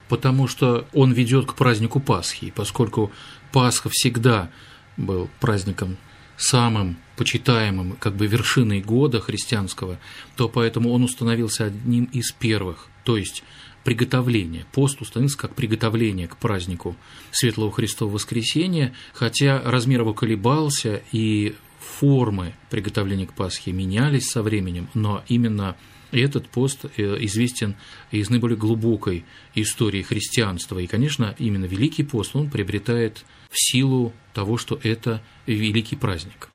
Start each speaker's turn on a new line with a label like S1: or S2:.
S1: потому что он ведет к празднику Пасхи, поскольку Пасха всегда был праздником самым почитаемым, как бы вершиной года христианского, то поэтому он установился одним из первых, то есть приготовление. Пост установился как приготовление к празднику Светлого Христова Воскресения, хотя размер его колебался и формы приготовления к Пасхе менялись со временем, но именно этот пост известен из наиболее глубокой истории христианства. И, конечно, именно Великий пост он приобретает в силу того, что это великий праздник.